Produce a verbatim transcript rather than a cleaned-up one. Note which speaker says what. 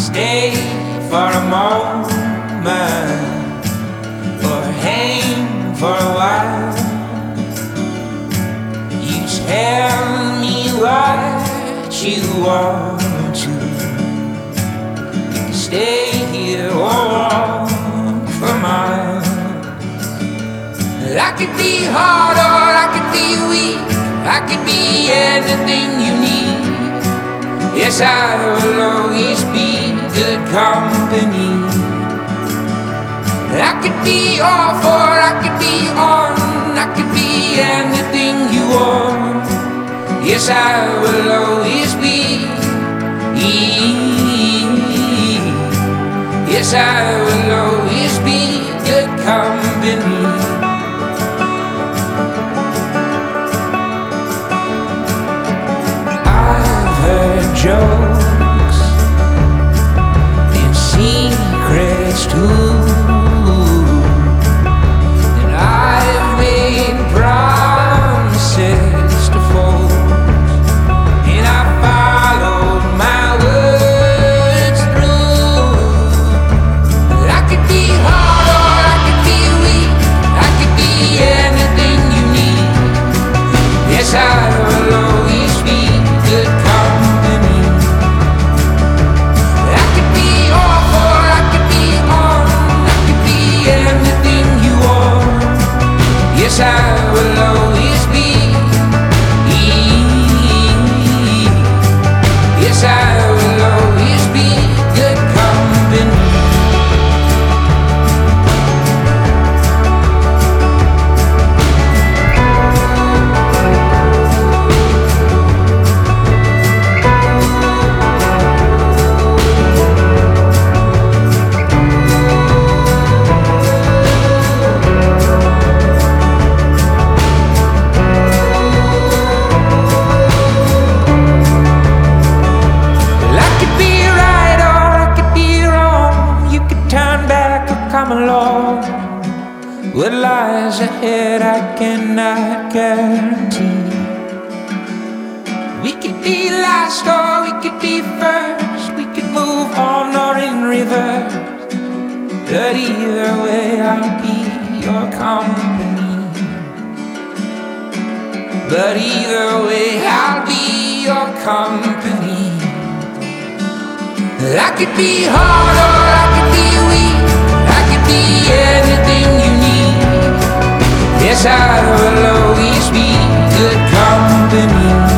Speaker 1: stay for a moment or hang for a while. You tell me what you want to. You can stay here or walk for miles. I could be hard or I could be weak, I could be anything you need. Yes, I will always be good company. I could be off or I could be on, I could be anything you want. Yes, I will always be. Yes, I will always be good company. Jokes and secrets too, and I've made promises to folks, and I followed my words through. I could be hard or I could be weak, I could be anything you need. Yes, I will always be good company. Yes, I will always be. Yes, I will always be good company. Come along. What lies ahead I cannot guarantee. We could be last or we could be first. We could move on or in reverse. But either way I'll be your company. But either way I'll be your company. I could be hard or I could be weak, I could be anything you need. Yes, I will always be good company.